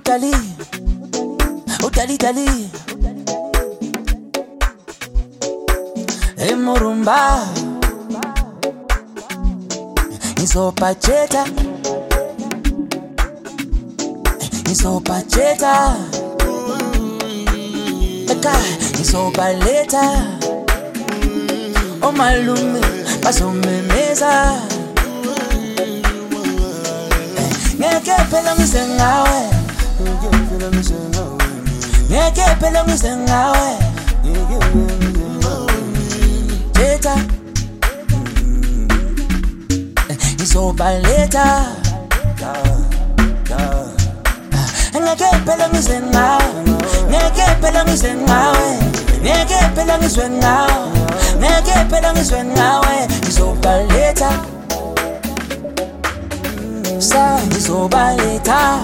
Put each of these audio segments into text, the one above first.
Utali, utali, utali. Emurumba, isopacheta, isopacheta. Eka, isopaleta. O malume, basomemeza. Ngeke phela ngisengawe, ngeke phela ngisengawe. Cheta, isobaleta. Ngeke phela ngisengawe, ngeke phela ngisengawe, ngeke phela ngisengawe, ngeke phela ngisengawe. Isobaleta. Isobaleta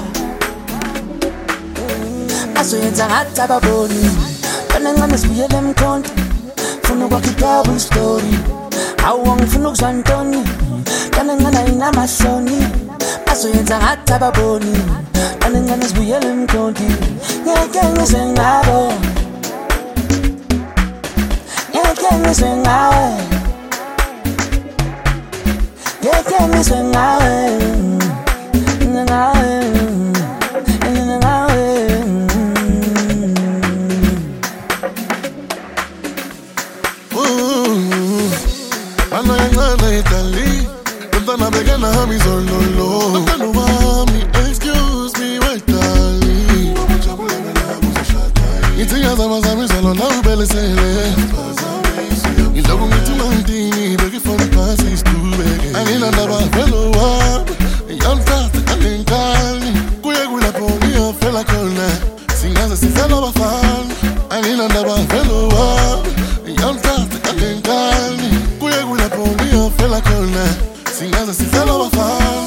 asoyenza ngathi ababoni kana ngane sibuyele emkhonto funa ukwakhipha story awu ngifuna ukuzwa ntoni kana ngane inamahloni asoyenza ngathi ababoni kana ngane sibuyele emkhonto ngeke ngizengabo ngeke ngizengawe ngeke ngizengawe Excuse me, wait, darling. It's a young man's salon, now belly sailing. You don't need to maintain, begging for the passes to beg. I need another fellow up. Young fast, I can't call me. Quick with a pony, a fella corner. Sing as a sister of a fan. I need another fellow up. Young fast, I can't call me. Quick with a pony, a fella corner. Sing as a sister of a fan.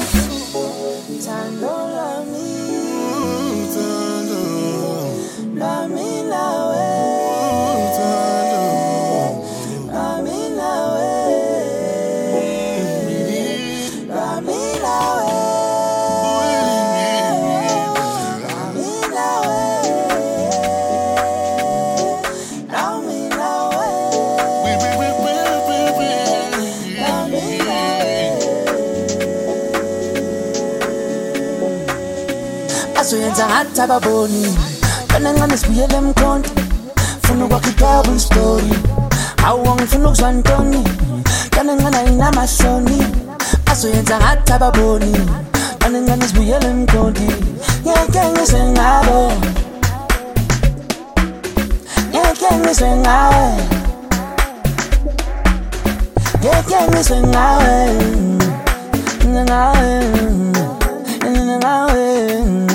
Asoyenza ngathi ababoni kana ngane sibuyele emkhonto funa ukwakhipha story awu ngifuna ukuzwa ntoni kana ngane inamahloni asoyenza ngathi ababoni kana ngane sibuyele emkhonto ngeke ngizengabo ngeke ngizengawe ngeke ngizengawe ngawe